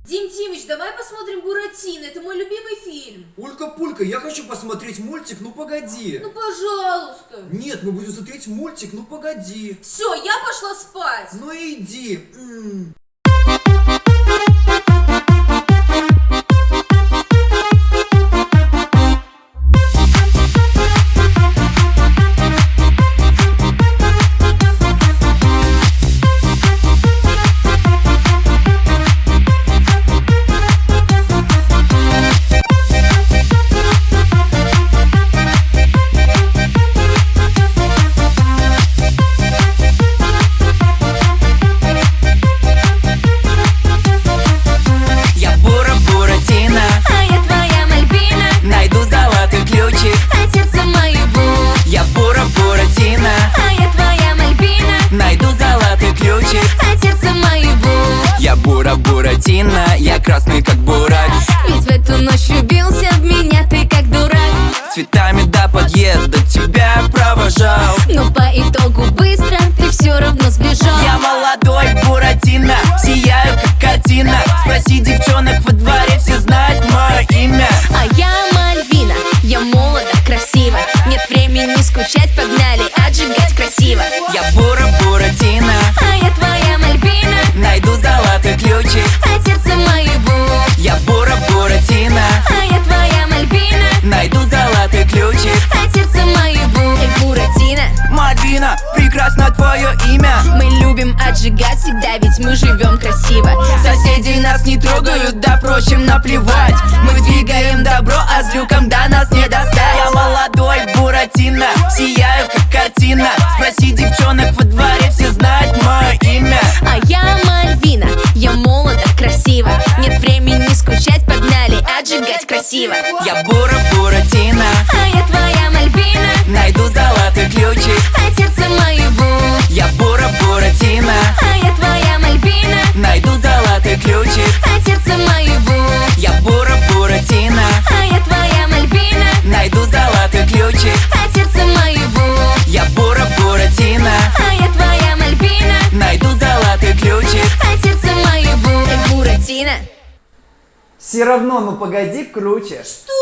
Дим Тимыч, давай посмотрим Буратино, это мой любимый фильм. Улька-пулька, я хочу посмотреть мультик «Ну погоди». Ну пожалуйста. Нет, мы будем смотреть мультик «Ну погоди». Все, я пошла спать. Ну иди. Буратино, я красный как бурак. Ведь в эту ночь влюбился в меня ты как дурак. Цветами до подъезда тебя провожал, но по итогу быстро ты все равно сбежал. Я молодой Буратино, сияю как картина. Спроси девчонок во дворе, все знают мое имя. А я Мальвина, я молода, красива. Нет времени скучать, погнали отжигать красиво. Я Буратино, а я твоя Мальвина. найду золотой ключик от сердца моего. Я Буратино, а я твоя Мальвина. найду золотой ключик от сердца моего. Буратино, Мальвина, прекрасно твое имя. мы любим отжигать всегда, ведь мы живем красиво. Соседи нас не трогают, да впрочем наплевать. Мы двигаем добро, а злюкам до нас не достать. Я молодой Буратино, сияю как картина. Спроси девчонок во дворе, все знают мое имя. А я Мальвина, я молода, красива. Нет времени скучать, погнали отжигать красиво. Я Буратино, а я твоя Мальвина. найду золотой ключик от сердца моего. Я Буратино, а я твоя Мальвина. найду золотой ключик от сердца моего. Я Буратино, а я твоя Мальвина. найду золотой ключик от сердца моего. Я Буратино, а я твоя Мальвина. найду золотой ключик от сердца моего. Буратино. Все равно, ну погоди, круче. Что?